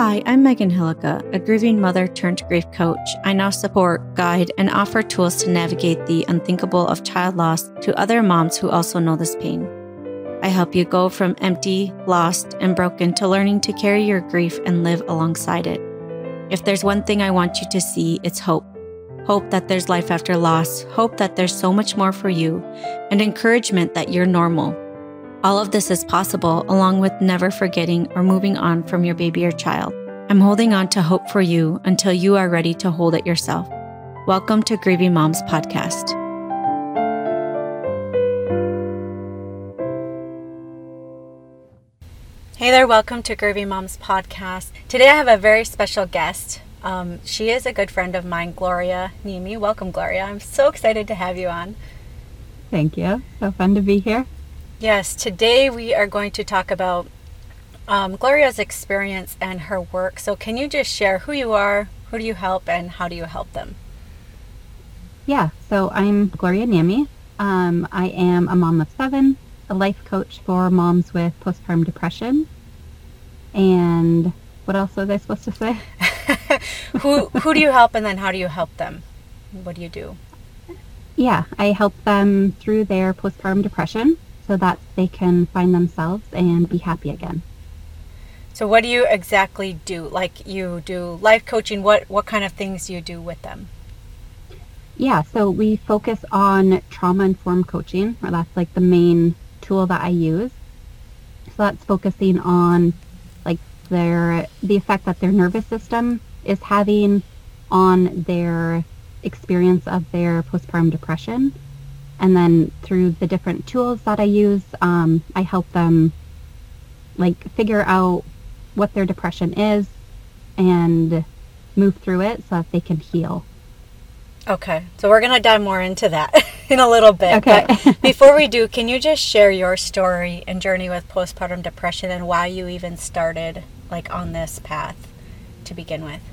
Hi, I'm Megan Hillica, a grieving mother turned grief coach. I now support, guide, and offer tools to navigate the unthinkable of child loss to other moms who also know this pain. I help you go from empty, lost, and broken to learning to carry your grief and live alongside it. If there's one thing I want you to see, it's hope. Hope that there's life after loss, hope that there's so much more for you, and encouragement that you're normal. All of this is possible, along with never forgetting or moving on from your baby or child. I'm holding on to hope for you until you are ready to hold it yourself. Welcome to Grieving Moms Podcast. Hey there, welcome to Grieving Moms Podcast. Today I have a very special guest. She is a good friend of mine, Gloria Niemi. Welcome, Gloria. I'm so excited to have you on. Thank you. So fun to be here. Yes, today we are going to talk about Gloria's experience and her work. So can you just share who you are, who do you help, and how do you help them? Yeah, so I'm Gloria Niemi. I am a mom of 7, a life coach for moms with postpartum depression. And what else was I supposed to say? Who do you help, and then how do you help them? What do you do? Yeah, I help them through their postpartum depression so that they can find themselves and be happy again. So what do you exactly do? Like, you do life coaching, what kind of things do you do with them? Yeah, so we focus on trauma-informed coaching, or that's like the main tool that I use. So that's focusing on like the effect that their nervous system is having on their experience of their postpartum depression. And then through the different tools that I use, I help them like figure out what their depression is and move through it so that they can heal. Okay, so we're going to dive more into that in a little bit. Okay. But before we do, can you just share your story and journey with postpartum depression and why you even started like on this path to begin with?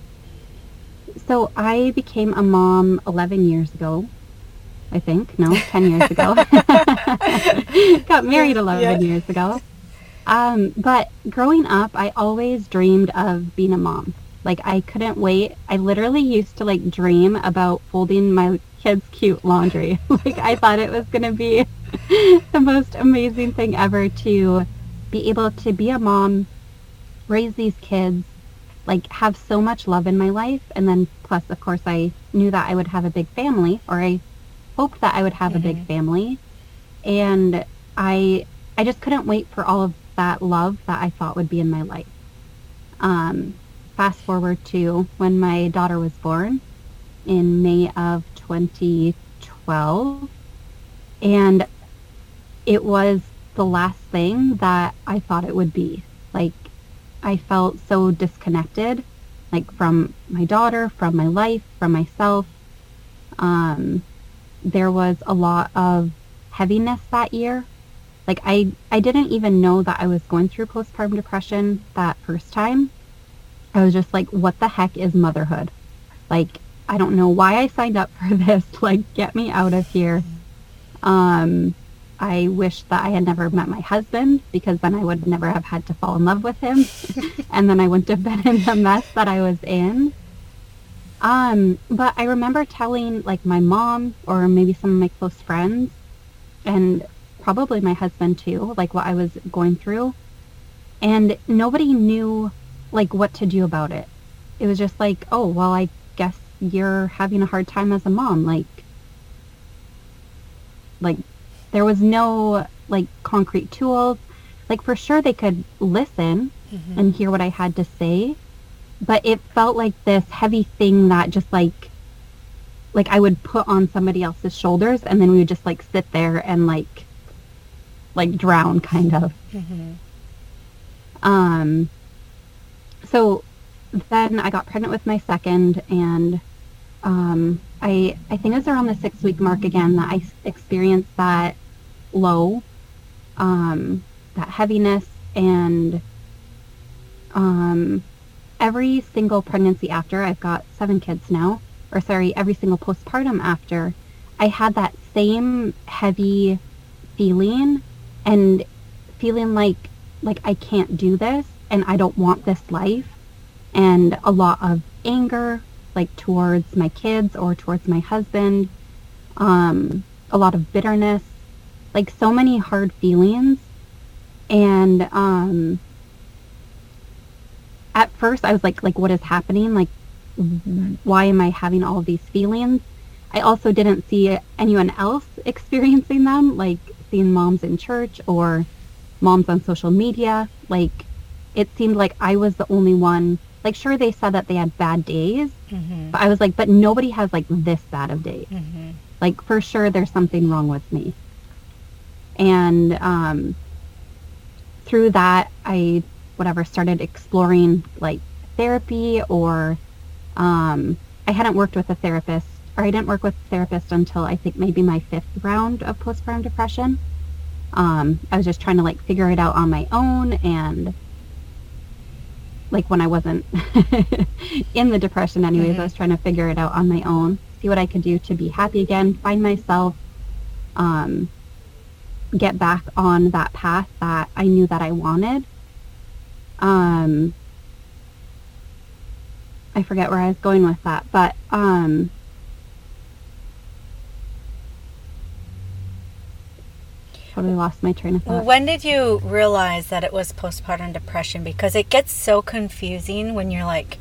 So I became a mom 11 years ago. I think. No, 10 years ago. Got married 11 years ago. But growing up, I always dreamed of being a mom. Like, I couldn't wait. I literally used to, like, dream about folding my kids' cute laundry. Like, I thought it was going to be the most amazing thing ever to be able to be a mom, raise these kids, like, have so much love in my life. And then, plus, of course, I knew that I would have a big family, or I hoped that I would have a big family, and I just couldn't wait for all of that love that I thought would be in my life. Fast forward to when my daughter was born in May of 2012, and it was the last thing that I thought it would be. Like, I felt so disconnected, like from my daughter, from my life, from myself. There was a lot of heaviness that year. Like, I didn't even know that I was going through postpartum depression that first time. I was just like, what the heck is motherhood? Like, I don't know why I signed up for this. Like, get me out of here. I wish that I had never met my husband, because then I would never have had to fall in love with him. And then I wouldn't have been in the mess that I was in. But I remember telling like my mom or maybe some of my close friends, and probably my husband too, like what I was going through, and nobody knew like what to do about it. It was just like, oh, well, I guess you're having a hard time as a mom. Like there was no like concrete tools. Like, for sure they could listen and hear what I had to say, but it felt like this heavy thing that just like I would put on somebody else's shoulders, and then we would just like sit there and like drown, kind of. So then I got pregnant with my second, and I think it was around the 6-week mark again that I experienced that low, that heaviness, and every single pregnancy after, I've got 7 kids now, or sorry, every single postpartum after, I had that same heavy feeling, and feeling like I can't do this, and I don't want this life, and a lot of anger, like towards my kids or towards my husband, a lot of bitterness, like so many hard feelings. And at first I was like, what is happening? Like, why am I having all of these feelings? I also didn't see anyone else experiencing them, like seeing moms in church or moms on social media. Like, it seemed like I was the only one. Like, sure, they said that they had bad days, but I was like, but nobody has like this bad of days. Like, for sure, there's something wrong with me. And through that, I started exploring like therapy, or I hadn't worked with a therapist, or I didn't work with a therapist until I think maybe my 5th round of postpartum depression. I was just trying to like figure it out on my own, and like when I wasn't in the depression anyways, I was trying to figure it out on my own, see what I could do to be happy again, find myself, get back on that path that I knew that I wanted. I forget where I was going with that, but totally lost my train of thought. When did you realize that it was postpartum depression? Because it gets so confusing when you're like,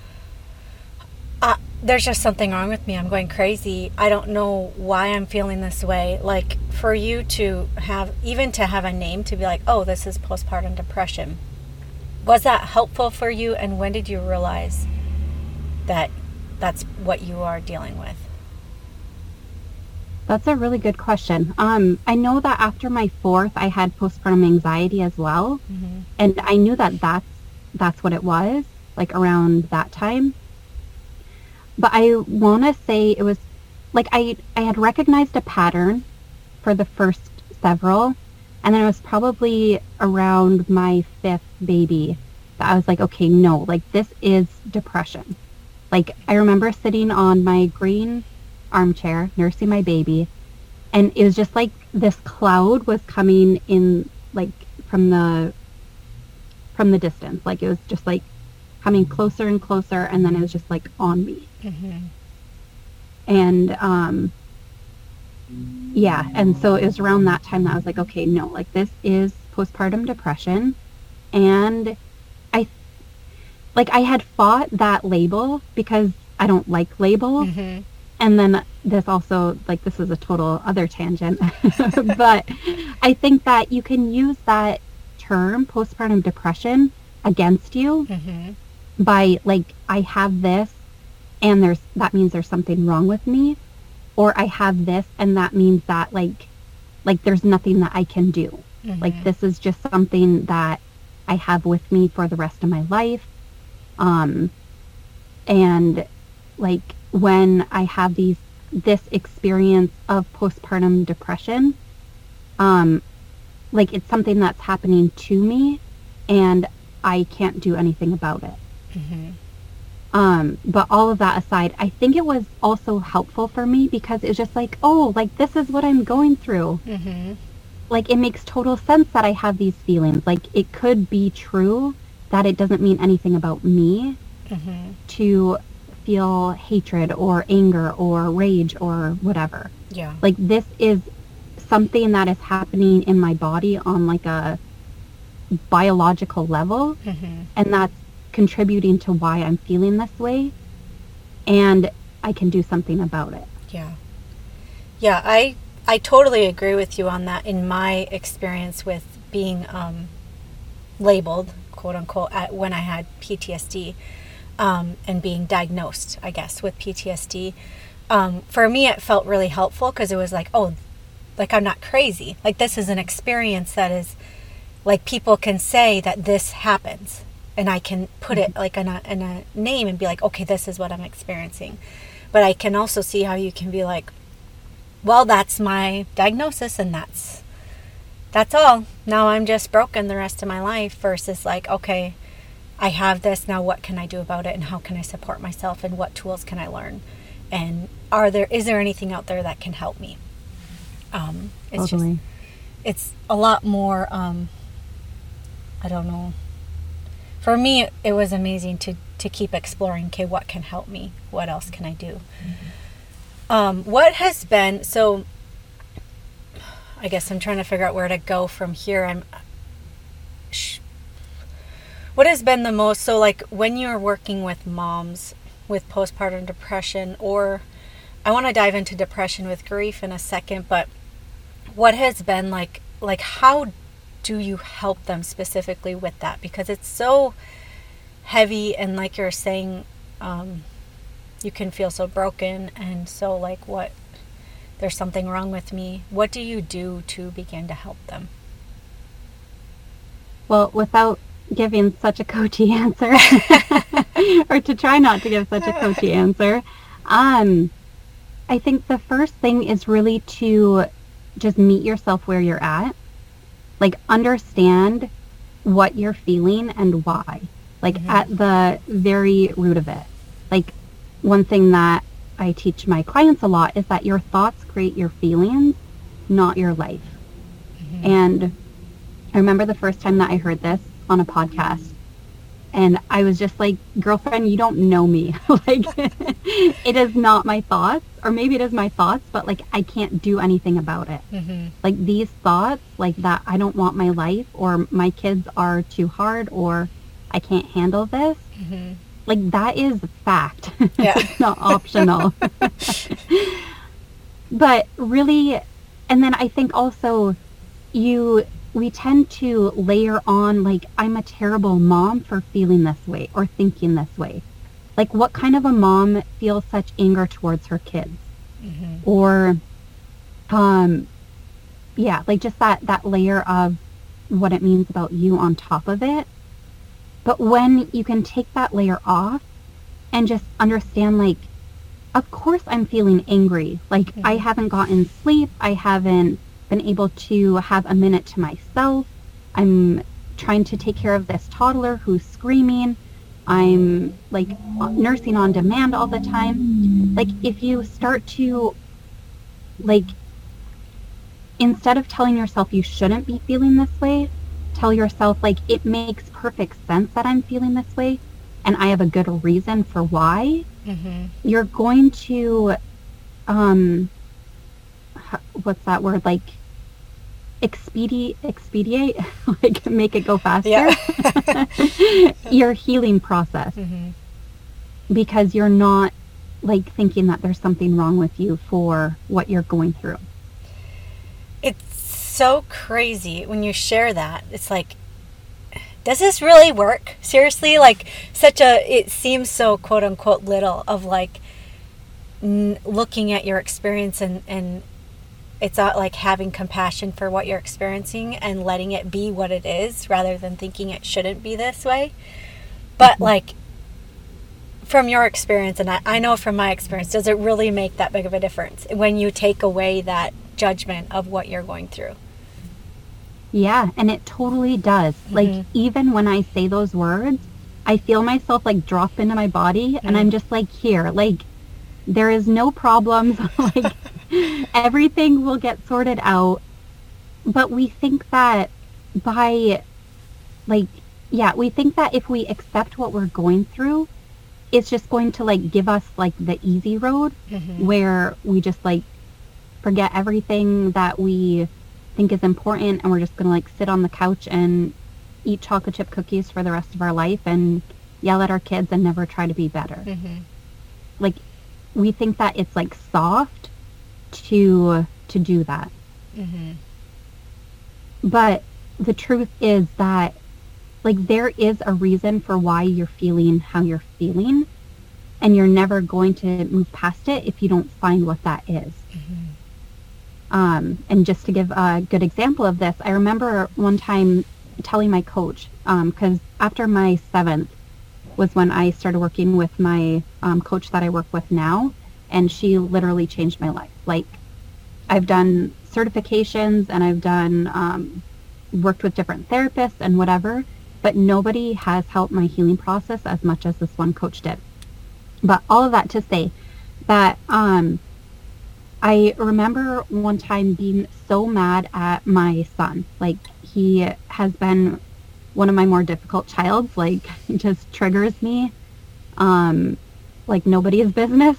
there's just something wrong with me. I'm going crazy. I don't know why I'm feeling this way. Like, for you to have a name to be like, oh, this is postpartum depression. Was that helpful for you? And when did you realize that that's what you are dealing with? That's a really good question. I know that after my 4th, I had postpartum anxiety as well. And I knew that that's what it was, like around that time. But I want to say it was like I had recognized a pattern for the first several, and then it was probably around my 5th baby that I was like, okay, no, like this is depression. Like, I remember sitting on my green armchair nursing my baby, and it was just like this cloud was coming in, like from the distance. Like, it was just like coming closer and closer, and then it was just like on me. And yeah, and so it was around that time that I was like, okay, no, like this is postpartum depression. And I had fought that label because I don't like labels. And then this also, like, this is a total other tangent, but I think that you can use that term, postpartum depression, against you by, like, I have this, and that means there's something wrong with me, or I have this, and that means that, like there's nothing that I can do. Like, this is just something that I have with me for the rest of my life. And, like, when I have this experience of postpartum depression, like, it's something that's happening to me, and I can't do anything about it. But all of that aside, I think it was also helpful for me because it's just like, oh, like, this is what I'm going through. Like, it makes total sense that I have these feelings. Like, it could be true that it doesn't mean anything about me to feel hatred or anger or rage or whatever. Yeah. Like, this is something that is happening in my body on, like, a biological level, and that's contributing to why I'm feeling this way, and I can do something about it. Yeah, I totally agree with you on that. In my experience with being labeled, quote unquote, when I had PTSD, and being diagnosed, I guess, with PTSD, for me it felt really helpful because it was like, oh, like, I'm not crazy. Like, this is an experience that is, like, people can say that this happens, and I can put it like in a name and be like, okay, this is what I'm experiencing. But I can also see how you can be like, well, that's my diagnosis, and that's all. Now I'm just broken the rest of my life, versus like, okay, I have this, now what can I do about it, and how can I support myself, and what tools can I learn, and is there anything out there that can help me? It's Totally. It's a lot more, I don't know, for me, it was amazing to keep exploring, okay, what can help me? What else can I do? What has been, so I guess I'm trying to figure out where to go from here. What has been the most, so like when you're working with moms with postpartum depression, or I want to dive into depression with grief in a second, but what has been like how do you help them specifically with that? Because it's so heavy, and like you're saying, you can feel so broken, and so like, what, there's something wrong with me. What do you do to begin to help them? Well, without giving such a coachy answer, or to try not to give such a coachy answer, I think the first thing is really to just meet yourself where you're at. Like, understand what you're feeling and why. Like, at the very root of it. Like, one thing that I teach my clients a lot is that your thoughts create your feelings, not your life. And I remember the first time that I heard this on a podcast, and I was just like, girlfriend, you don't know me. Like, it is not my thoughts, or maybe it is my thoughts, but like, I can't do anything about it. Like, these thoughts, like that I don't want my life, or my kids are too hard, or I can't handle this. Like, that is fact. Yeah. It's not optional. But really, and then I think also we tend to layer on, like, I'm a terrible mom for feeling this way or thinking this way. Like, what kind of a mom feels such anger towards her kids? Or, yeah, like just that layer of what it means about you on top of it. But when you can take that layer off and just understand, like, of course I'm feeling angry. Like, I haven't gotten sleep. I haven't been able to have a minute to myself. I'm trying to take care of this toddler who's screaming. I'm like nursing on demand all the time. Like, if you start to, like, instead of telling yourself you shouldn't be feeling this way, tell yourself, like, it makes perfect sense that I'm feeling this way, and I have a good reason for why. You're going to, what's that word? Like, expedite, like, make it go faster. Your healing process. Because you're not, like, thinking that there's something wrong with you for what you're going through. It's so crazy when you share that. It's like, does this really work? Seriously? Like, it seems so quote unquote little of like looking at your experience and it's not like having compassion for what you're experiencing and letting it be what it is rather than thinking it shouldn't be this way. But like, from your experience, and I know from my experience, does it really make that big of a difference when you take away that judgment of what you're going through? Yeah, and it totally does. Like, even when I say those words, I feel myself like drop into my body, and I'm just like, here, like, there is no problems. Like, everything will get sorted out. But we think that by, like, yeah, we think that if we accept what we're going through, it's just going to, like, give us, like, the easy road where we just, like, forget everything that we think is important, and we're just going to, like, sit on the couch and eat chocolate chip cookies for the rest of our life and yell at our kids and never try to be better. Like, we think that it's, like, soft to do that. But the truth is that, like, there is a reason for why you're feeling how you're feeling, and you're never going to move past it if you don't find what that is. And just to give a good example of this, I remember one time telling my coach, because after my 7th was when I started working with my coach that I work with now, and she literally changed my life. Like, I've done certifications and I've done worked with different therapists and whatever, but nobody has helped my healing process as much as this one coach did. But all of that to say that I remember one time being so mad at my son. Like, he has been one of my more difficult childs, like just triggers me, like nobody's business.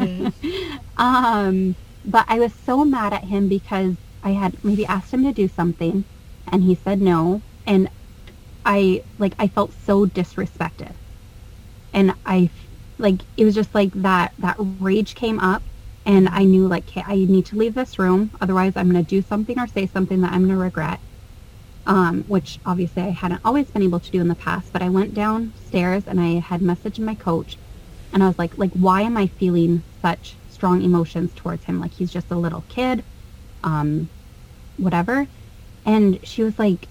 But I was so mad at him because I had maybe asked him to do something and he said no. And I felt so disrespected. And it was just like that rage came up, and I knew like, okay, I need to leave this room. Otherwise I'm going to do something or say something that I'm going to regret. Which obviously I hadn't always been able to do in the past, but I went downstairs and I had messaged my coach and I was like, why am I feeling such strong emotions towards him? Like, he's just a little kid, whatever. And she was like,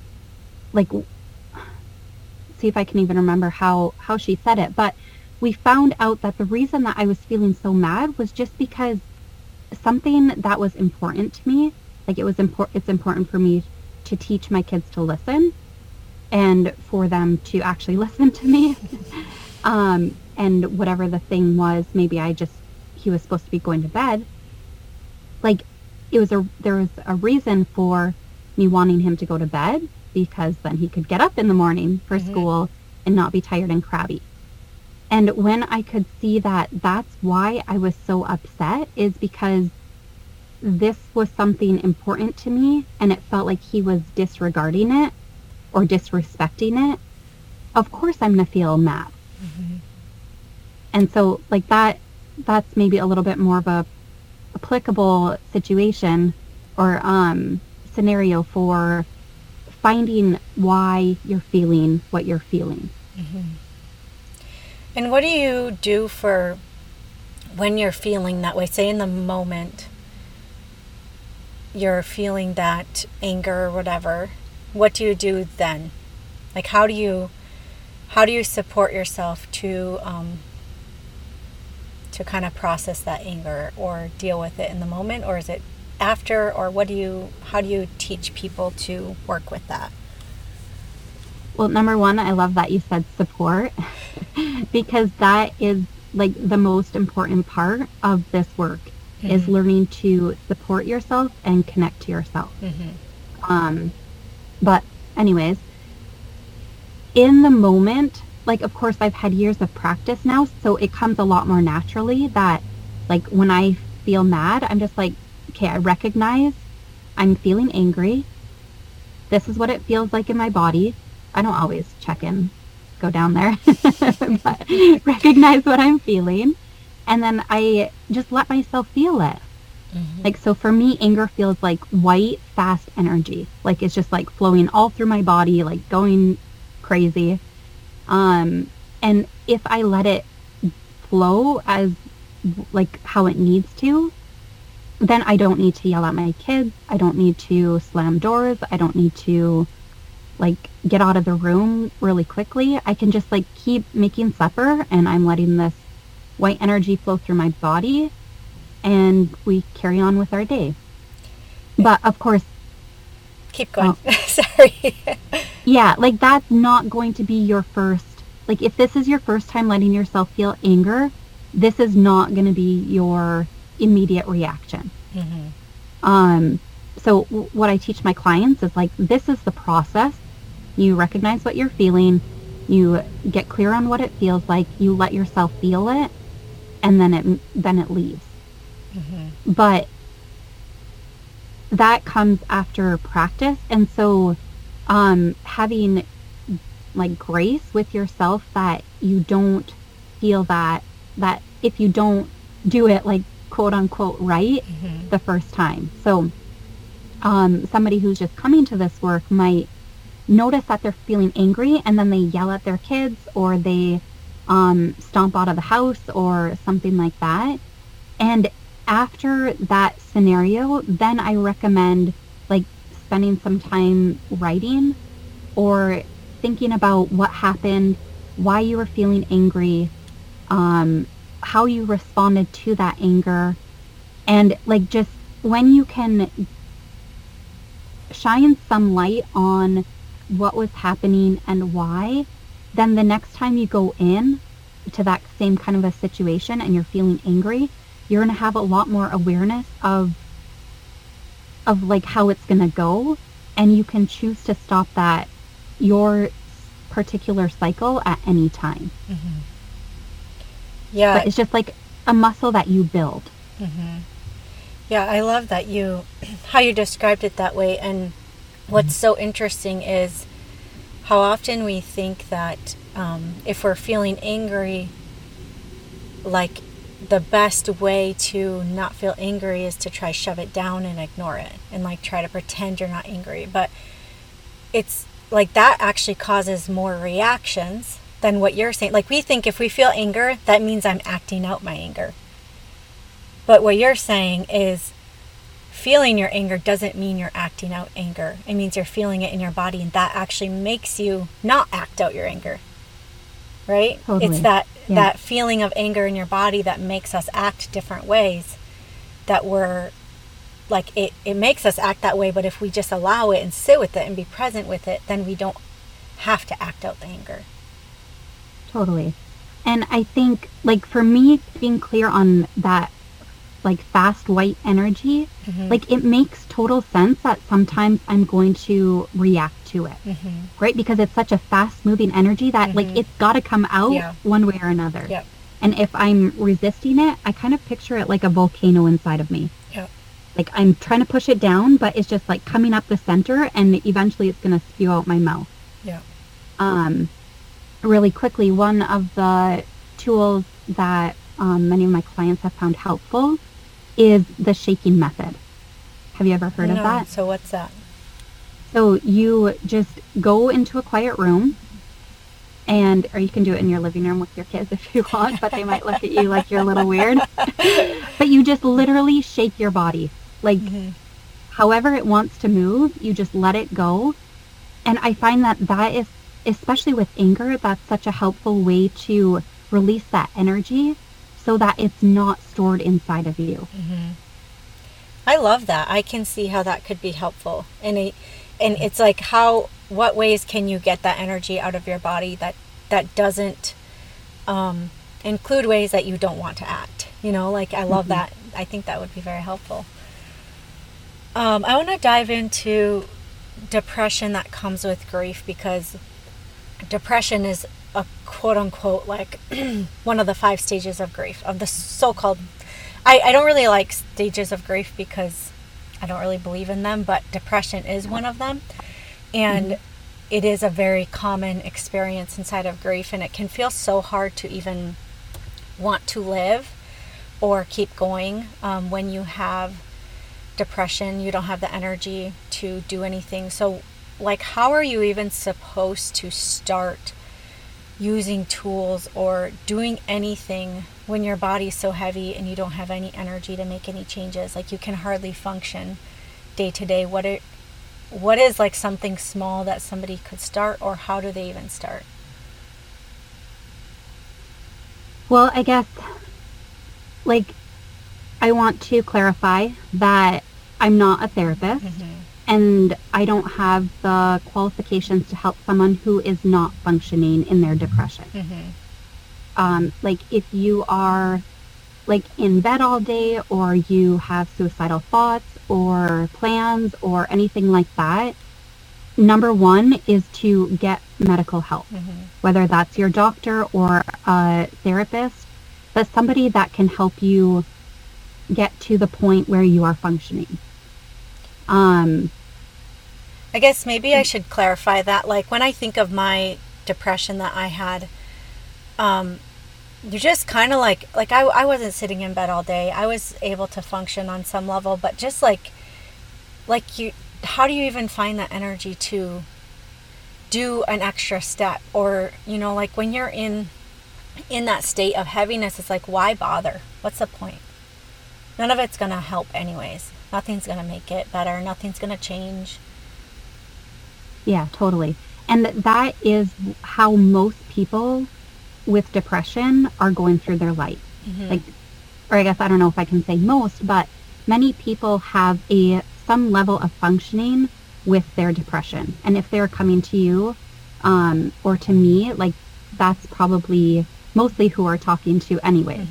see if I can even remember how she said it, but we found out that the reason that I was feeling so mad was just because something that was important to me, like it's important for me to teach my kids to listen and for them to actually listen to me. And whatever the thing was, maybe he was supposed to be going to bed. Like, there was a reason for me wanting him to go to bed, because then he could get up in the morning for school and not be tired and crabby. And when I could see that that's why I was so upset, is because this was something important to me and it felt like he was disregarding it or disrespecting it, of course I'm going to feel mad. And so like that's maybe a little bit more of a applicable situation or scenario for finding why you're feeling what you're feeling. And what do you do for when you're feeling that way? Say in the moment you're feeling that anger or whatever, what do you do then? Like, how do you support yourself to kind of process that anger or deal with it in the moment, or is it after, or how do you teach people to work with that? Well, number one, I love that you said support because that is like the most important part of this work is learning to support yourself and connect to yourself. But anyways, in the moment, like, of course, I've had years of practice now, so it comes a lot more naturally that, like, when I feel mad, I'm just like, okay, I recognize I'm feeling angry. This is what it feels like in my body. I don't always go down there, but recognize what I'm feeling. And then I just let myself feel it. Like, so for me, anger feels like white, fast energy. Like, it's just like flowing all through my body, like going crazy. And if I let it flow as like how it needs to, then I don't need to yell at my kids. I don't need to slam doors. I don't need to like get out of the room really quickly. I can just like keep making supper and I'm letting this white energy flow through my body and we carry on with our day. But of course, keep going. Sorry. Yeah, like that's not going to be your first, like if this is your first time letting yourself feel anger, this is not going to be your immediate reaction. So what I teach my clients is like, this is the process. You recognize what you're feeling, you get clear on what it feels like, you let yourself feel it, and then it leaves. But that comes after practice, and so having like grace with yourself that you don't feel that if you don't do it like quote unquote right the first time. So somebody who's just coming to this work might notice that they're feeling angry and then they yell at their kids or they stomp out of the house or something like that. And after that scenario, then I recommend like spending some time writing or thinking about what happened, why you were feeling angry, how you responded to that anger, and like just when you can shine some light on what was happening and why, then the next time you go in to that same kind of a situation and you're feeling angry, you're going to have a lot more awareness of like how it's going to go, and you can choose to stop that your particular cycle at any time. Mm-hmm. Yeah. But it's just like a muscle that you build. Mm-hmm. Yeah, I love that how you described it that way. And what's so interesting is how often we think that if we're feeling angry, like the best way to not feel angry is to try shove it down and ignore it and like try to pretend you're not angry. But it's like that actually causes more reactions than what you're saying. Like we think if we feel anger, that means I'm acting out my anger. But what you're saying is feeling your anger doesn't mean you're acting out anger. It means you're feeling it in your body, and that actually makes you not act out your anger. Right? Totally. It's that feeling of anger in your body that makes us act different ways, that we're like it makes us act that way, but if we just allow it and sit with it and be present with it, then we don't have to act out the anger. Totally. And I think, like, for me, being clear on that, like, fast white energy, Mm-hmm. like, it makes total sense that sometimes I'm going to react to it, Mm-hmm. right? Because it's such a fast moving energy that, like, it's got to come out Yeah. one way or another. Yep. And if I'm resisting it, I kind of picture it like a volcano inside of me. Yep. Like, I'm trying to push it down, but it's just, like, coming up the center, and eventually it's going to spew out my mouth. Yeah. Really quickly, one of the tools that many of my clients have found helpful is the shaking method. Have you ever heard of that? So what's that? So you just go into a quiet room, or you can do it in your living room with your kids if you want, but they might look at you like you're a little weird. But you just literally shake your body. Like, however it wants to move, you just let it go. And I find that is, especially with anger, that's such a helpful way to release that energy so that it's not stored inside of you. Mm-hmm. I love that. I can see how that could be helpful. And it's like, what ways can you get that energy out of your body that doesn't include ways that you don't want to act? You know, like, I love that. I think that would be very helpful. I want to dive into depression that comes with grief, because depression is a quote unquote like one of the 5 stages of grief, of the so-called, I don't really like stages of grief because I don't really believe in them, but depression is one of them. And it is a very common experience inside of grief, and it can feel so hard to even want to live or keep going. When you have depression, you don't have the energy to do anything. So, like, how are you even supposed to start using tools or doing anything when your body's so heavy and you don't have any energy to make any changes? Like, you can hardly function day to day. What is like something small that somebody could start, or how do they even start? Well, I guess, like, I want to clarify that I'm not a therapist, and I don't have the qualifications to help someone who is not functioning in their depression. Like, if you are, like, in bed all day, or you have suicidal thoughts or plans or anything like that, number one is to get medical help, whether that's your doctor or a therapist, but somebody that can help you get to the point where you are functioning. I guess maybe I should clarify that. Like, when I think of my depression that I had, you're just kind of like I wasn't sitting in bed all day. I was able to function on some level, but just like you, how do you even find that energy to do an extra step? Or, you know, like, when you're in that state of heaviness, it's like, why bother? What's the point? None of it's going to help anyways. Nothing's going to make it better. Nothing's going to change. Yeah, totally. And that is how most people with depression are going through their life. Like, or I guess I don't know if I can say most, but many people have some level of functioning with their depression. And if they're coming to you, or to me, like, that's probably mostly who we're talking to anyway.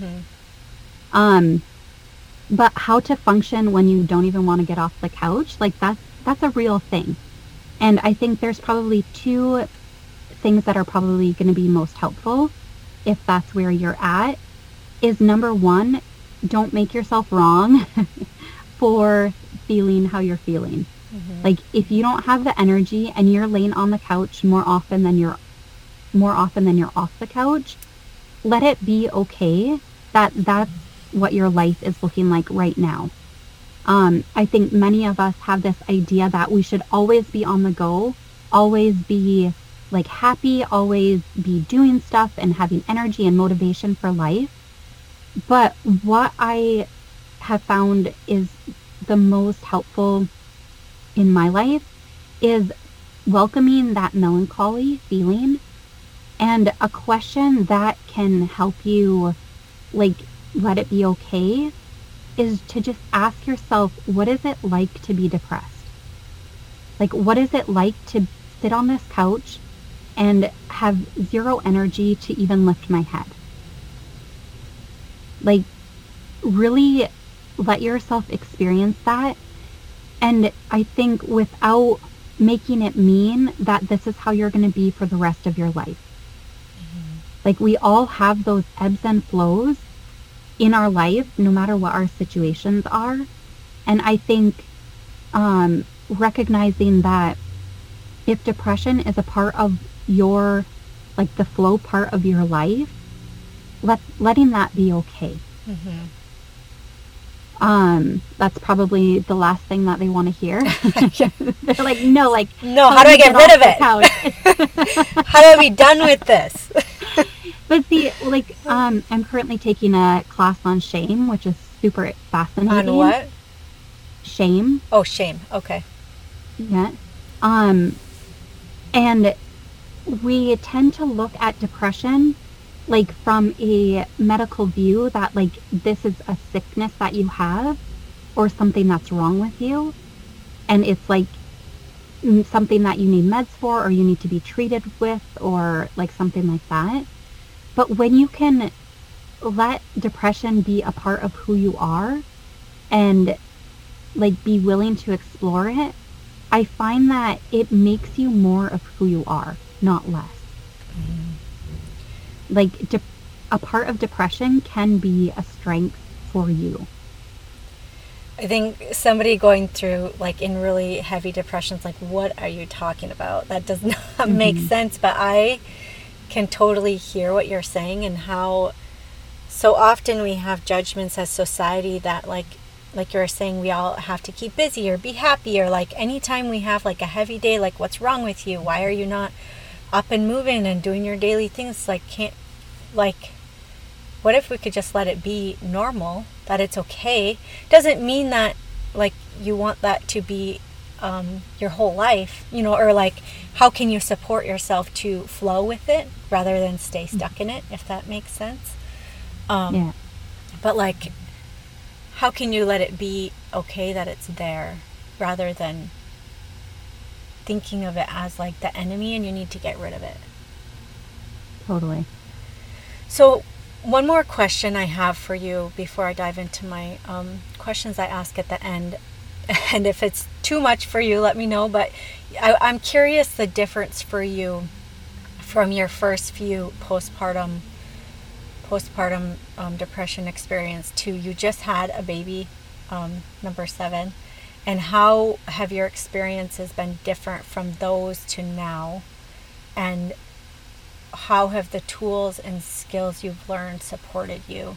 But how to function when you don't even want to get off the couch, like, that's a real thing. And I think there's probably two things that are probably going to be most helpful if that's where you're at is, number one, don't make yourself wrong for feeling how you're feeling. Like, if you don't have the energy and you're laying on the couch more often than you're off the couch, let it be okay that that's what your life is looking like right now. I think many of us have this idea that we should always be on the go, always be like happy, always be doing stuff and having energy and motivation for life. But what I have found is the most helpful in my life is welcoming that melancholy feeling, and a question that can help you like let it be okay is to just ask yourself, what is it like to be depressed? Like, what is it like to sit on this couch and have zero energy to even lift my head? Like, really let yourself experience that. And I think without making it mean that this is how you're going to be for the rest of your life. Like, we all have those ebbs and flows in our life, no matter what our situations are. And I think recognizing that if depression is a part of your, like the flow part of your life, letting that be okay. That's probably the last thing that they want to hear. They're like, no, how do I get rid of it? How do I be done with this? But see, like, I'm currently taking a class on shame, which is super fascinating. On what? Shame. Oh, shame. Okay. Yeah. And we tend to look at depression like from a medical view, that like this is a sickness that you have or something that's wrong with you, and it's like something that you need meds for or you need to be treated with or like something like that. But when you can let depression be a part of who you are and like be willing to explore it, I find that it makes you more of who you are, not less. Like a part of depression can be a strength for you. I think somebody going through like in really heavy depressions, like, what are you talking about? That does not make sense. But I can totally hear what you're saying, and how so often we have judgments as society that like you're saying, we all have to keep busy or be happy, or like anytime we have like a heavy day, like, what's wrong with you? Why are you not up and moving and doing your daily things? Like, what if we could just let it be normal, that it's okay? Doesn't mean that like you want that to be your whole life, you know, or like, how can you support yourself to flow with it rather than stay stuck in it, if that makes sense? Yeah. But like, how can you let it be okay that it's there, rather than thinking of it as like the enemy and you need to get rid of it? Totally. So one more question I have for you before I dive into my questions I ask at the end. And if it's too much for you, let me know. But I'm curious the difference for you from your first few postpartum depression experience to you just had a baby, number 7. And how have your experiences been different from those to now? And how have the tools and skills you've learned supported you?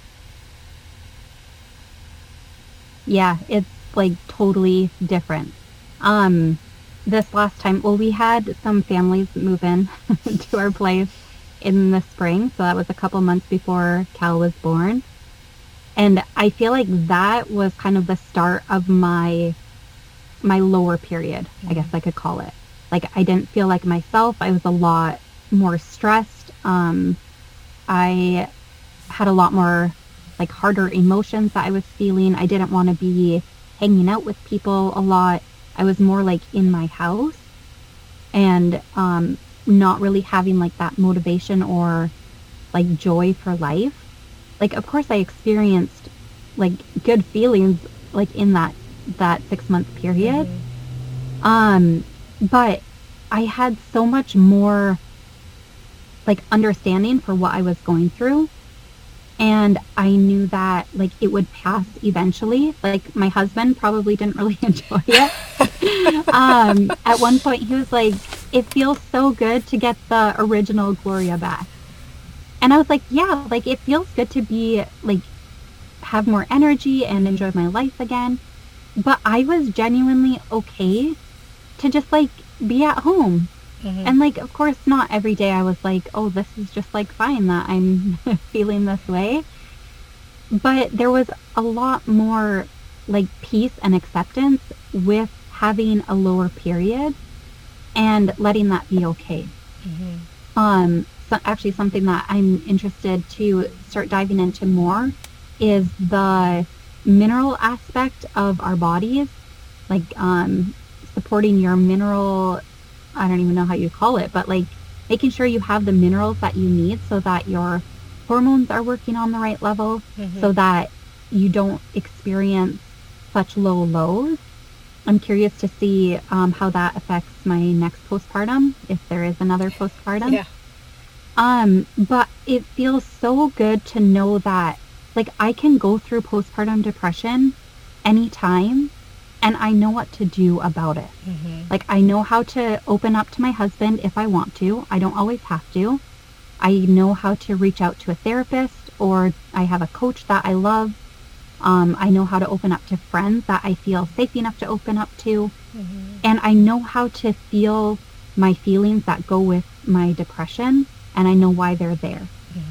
Yeah, it's like totally different. This last time, well, we had some families move in to our place in the spring, so that was a couple months before Cal was born. And I feel like that was kind of the start of my lower period, I guess I could call it. Like, I didn't feel like myself. I was a lot more stressed. I had a lot more like harder emotions that I was feeling. I didn't want to be hanging out with people a lot. I was more like in my house and not really having like that motivation or like joy for life. Like, of course I experienced like good feelings like in that 6-month period. But I had so much more like understanding for what I was going through. And I knew that like it would pass eventually. Like my husband probably didn't really enjoy it. At one point he was like, it feels so good to get the original Gloria back. And I was like, yeah, like it feels good to be like, have more energy and enjoy my life again. But I was genuinely okay to just like be at home. And like, of course, not every day I was like, oh, this is just like fine that I'm feeling this way. But there was a lot more like peace and acceptance with having a lower period and letting that be okay. So actually something that I'm interested to start diving into more is the mineral aspect of our bodies, like supporting your mineral, I don't even know how you call it, but like making sure you have the minerals that you need so that your hormones are working on the right level, so that you don't experience such low lows. I'm curious to see how that affects my next postpartum, if there is another postpartum. But it feels so good to know that like I can go through postpartum depression anytime, and I know what to do about it. Like I know how to open up to my husband if I want to. I don't always have to. I know how to reach out to a therapist, or I have a coach that I love. I know how to open up to friends that I feel safe enough to open up to. And I know how to feel my feelings that go with my depression, and I know why they're there.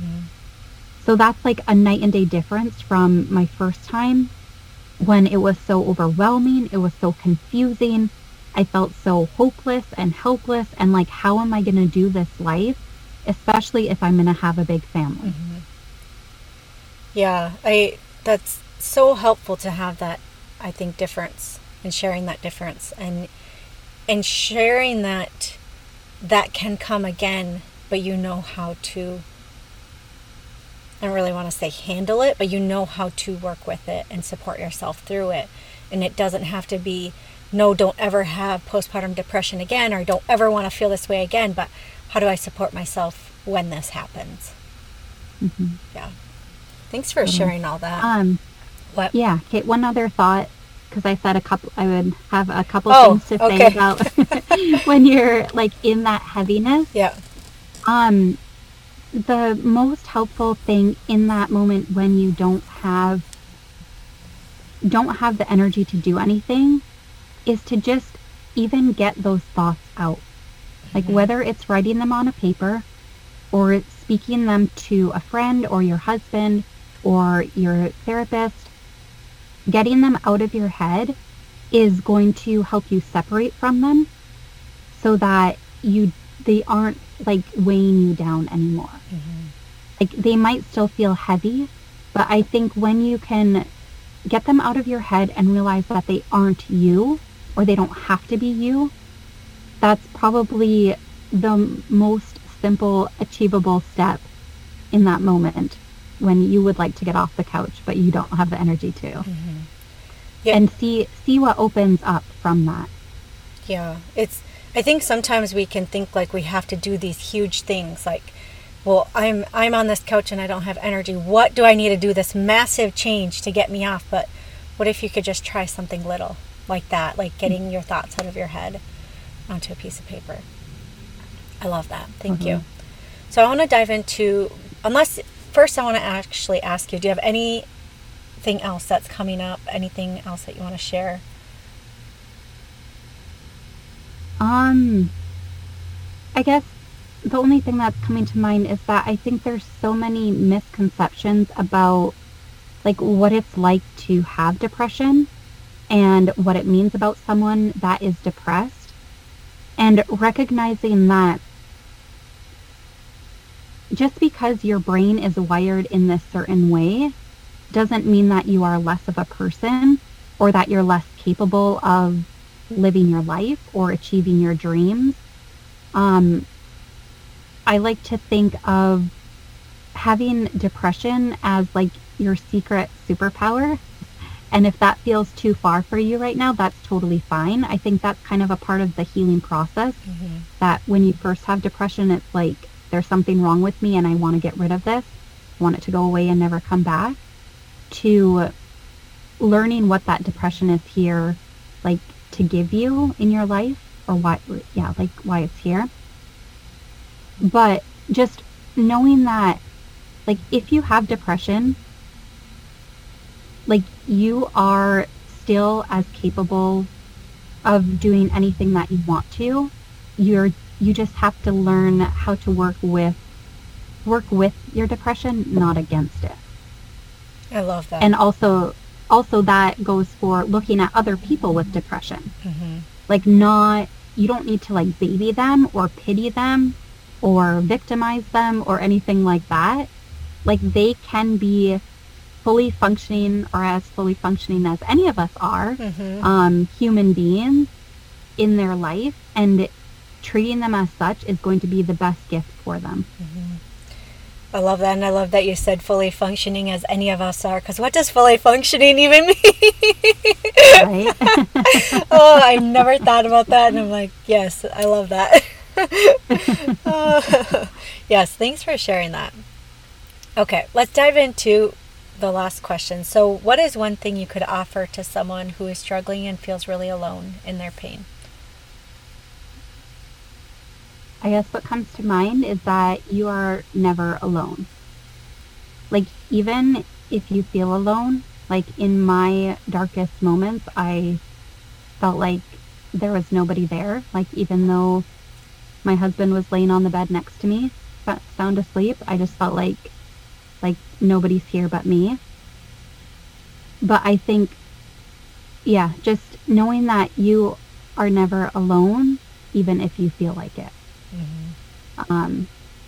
So that's like a night and day difference from my first time, when it was so overwhelming, it was so confusing. I felt so hopeless and helpless, and like, how am I going to do this life, especially if I'm going to have a big family? Yeah, that's so helpful to have that, I think, difference, and sharing that difference, and sharing that can come again, but you know how to, I don't really want to say handle it, but you know how to work with it and support yourself through it. And it doesn't have to be, no, don't ever have postpartum depression again, or don't ever want to feel this way again, but how do I support myself when this happens? Yeah. Thanks for sharing all that. What? Yeah. Okay. One other thought, because I said I would have a couple things to say about when you're like in that heaviness. Yeah. The most helpful thing in that moment when you don't have the energy to do anything is to just even get those thoughts out. Like whether it's writing them on a paper, or it's speaking them to a friend or your husband or your therapist, getting them out of your head is going to help you separate from them, so that they aren't like weighing you down anymore. Like they might still feel heavy, but I think when you can get them out of your head and realize that they aren't you, or they don't have to be you, that's probably the most simple, achievable step in that moment when you would like to get off the couch, but you don't have the energy to. Yeah. And see what opens up from that. Yeah. I think sometimes we can think like we have to do these huge things, like, well, I'm on this couch and I don't have energy. What do I need to do, this massive change to get me off? But what if you could just try something little like that, like getting your thoughts out of your head onto a piece of paper? I love that. Thank you. So I want to dive into, first I want to actually ask you, do you have anything else that's coming up? Anything else that you want to share? I guess the only thing that's coming to mind is that I think there's so many misconceptions about like what it's like to have depression and what it means about someone that is depressed, and recognizing that just because your brain is wired in this certain way doesn't mean that you are less of a person, or that you're less capable of living your life or achieving your dreams. I like to think of having depression as like your secret superpower. And if that feels too far for you right now, that's totally fine. I think that's kind of a part of the healing process, that when you first have depression, it's like there's something wrong with me and I want to get rid of this, I want it to go away and never come back, to learning what that depression is here, like, to give you in your life, or why it's here. But just knowing that, like, if you have depression, like, you are still as capable of doing anything that you want to. You just have to learn how to work with your depression, not against it. I love that. And also that goes for looking at other people with depression. Mm-hmm. Like, you don't need to, like, baby them or pity them or victimize them or anything like that. Like, they can be fully functioning, or as fully functioning as any of us are, human beings in their life, and treating them as such is going to be the best gift for them. Mm-hmm. I love that, and I love that you said fully functioning as any of us are, because what does fully functioning even mean? Right? Oh, I never thought about that, and I'm like, yes, I love that. Yes, thanks for sharing that. Okay, let's dive into the last question. So, what is one thing you could offer to someone who is struggling and feels really alone in their pain? I guess what comes to mind is that you are never alone. Like, even if you feel alone, like, in my darkest moments, I felt like there was nobody there. Like, even though my husband was laying on the bed next to me, sound asleep, I just felt like nobody's here but me. But I think, just knowing that you are never alone, even if you feel like it. Mm-hmm.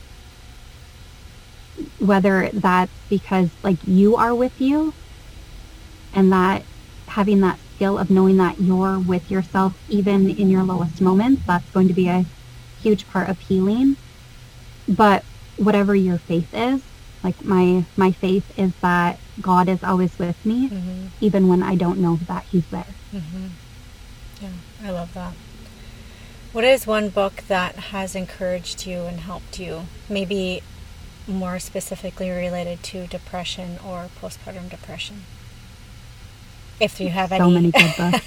Whether that's because, like, you are with you, and that having that skill of knowing that you're with yourself even in your lowest moments, that's going to be a huge part of healing. But whatever your faith is, like, my faith is that God is always with me, even when I don't know that He's there. Mm-hmm. Yeah, I love that. What is one book that has encouraged you and helped you, maybe more specifically related to depression or postpartum depression? If you have any. So many good books.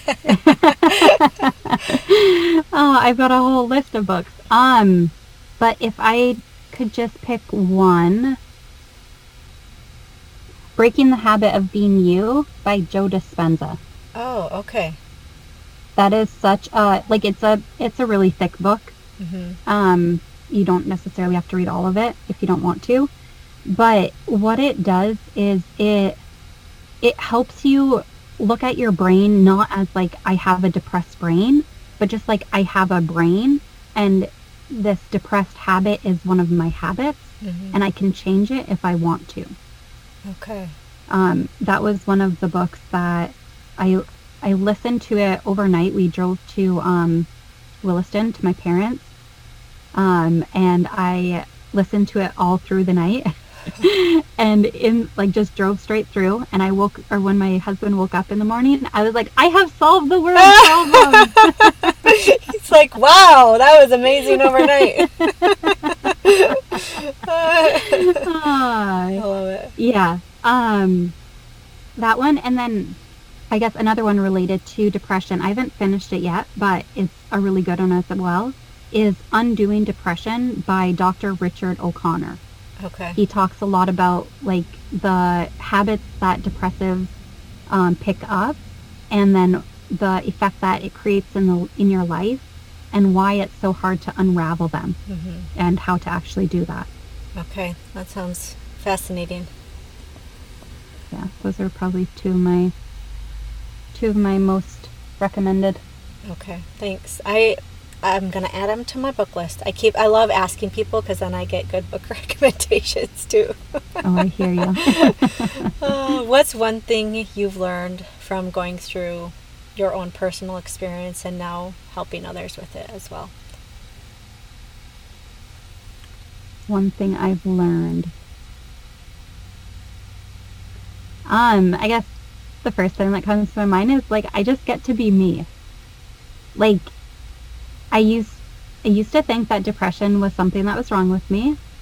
Oh, I've got a whole list of books. But if I could just pick one, Breaking the Habit of Being You by Joe Dispenza. Oh, okay. That is such a, like, it's a really thick book. Mm-hmm. You don't necessarily have to read all of it if you don't want to. But what it does is it helps you look at your brain not as, like, I have a depressed brain, but just like, I have a brain, and this depressed habit is one of my habits, and I can change it if I want to. Okay. That was one of the books that I listened to it overnight. We drove to Williston to my parents, and I listened to it all through the night. And just drove straight through, and when my husband woke up in the morning, I was like, I have solved the world's problem. He's like, wow, that was amazing overnight. I love it. Yeah. That one, and then I guess another one related to depression. I haven't finished it yet, but it's a really good one as well, is Undoing Depression by Dr. Richard O'Connor. Okay. He talks a lot about, like, the habits that depressives pick up, and then the effect that it creates in your life, and why it's so hard to unravel them, and how to actually do that. Okay, that sounds fascinating. Yeah, those are probably two of my most recommended. Okay, thanks. I'm going to add them to my book list. I love asking people, because then I get good book recommendations too. Oh, I hear you. What's one thing you've learned from going through your own personal experience and now helping others with it as well? One thing I've learned. I guess the first thing that comes to my mind is, like, I just get to be me. Like, I used to think that depression was something that was wrong with me,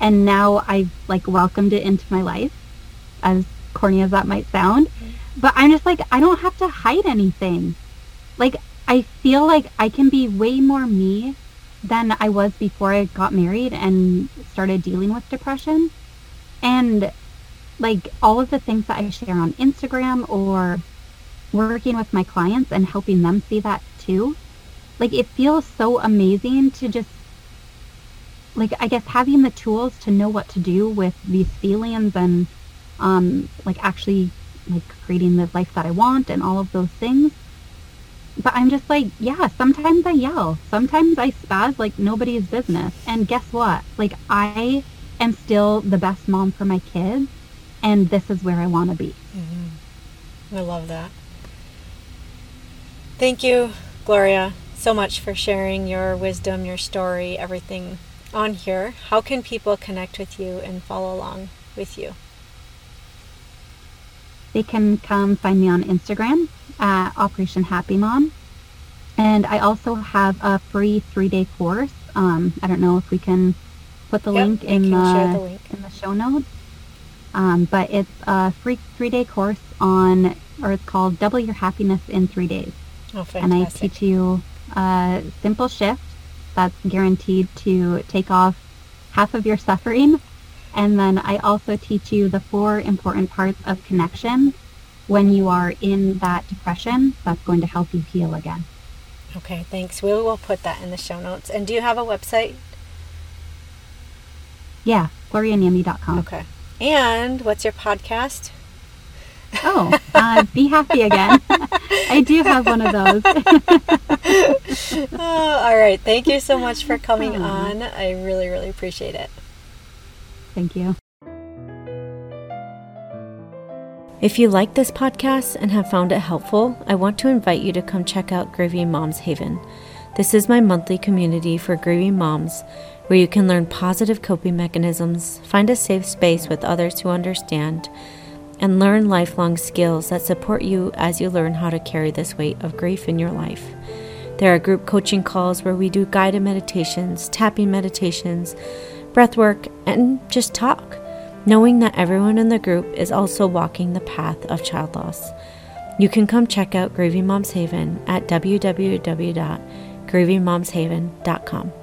And now I've like welcomed it into my life, as corny as that might sound. But I'm just like, I don't have to hide anything. Like, I feel like I can be way more me than I was before I got married and started dealing with depression. And like all of the things that I share on Instagram or working with my clients and helping them see that too, like it feels so amazing to just, like, I guess having the tools to know what to do with these feelings and like actually like creating the life that I want and all of those things. But I'm just like, yeah, sometimes I yell, sometimes I spaz like nobody's business. And guess what? Like, I am still the best mom for my kids, and this is where I want to be. I love that. Thank you, Gloria, so much for sharing your wisdom, your story, everything on here. How can people connect with you and follow along with you? They can come find me on Instagram at Operation Happy Mom. And I also have a free 3-day course. I don't know if we can put the link in the show notes. But it's a free 3-day course it's called Double Your Happiness in 3 days. Oh, fantastic. And I teach you a simple shift that's guaranteed to take off half of your suffering. And then I also teach you the 4 important parts of connection when you are in that depression that's going to help you heal again. Okay, thanks. We will put that in the show notes. And do you have a website? Yeah, GloriaNiemi.com. Okay. And what's your podcast? Oh, Be Happy Again. I do have one of those. All right. Thank you so much for coming on. I really, really appreciate it. Thank you. If you like this podcast and have found it helpful, I want to invite you to come check out Grieving Moms Haven. This is my monthly community for grieving moms where you can learn positive coping mechanisms, find a safe space with others who understand, and learn lifelong skills that support you as you learn how to carry this weight of grief in your life. There are group coaching calls where we do guided meditations, tapping meditations, breath work, and just talk, knowing that everyone in the group is also walking the path of child loss. You can come check out Grieving Moms Haven at www.grievingmomshaven.com.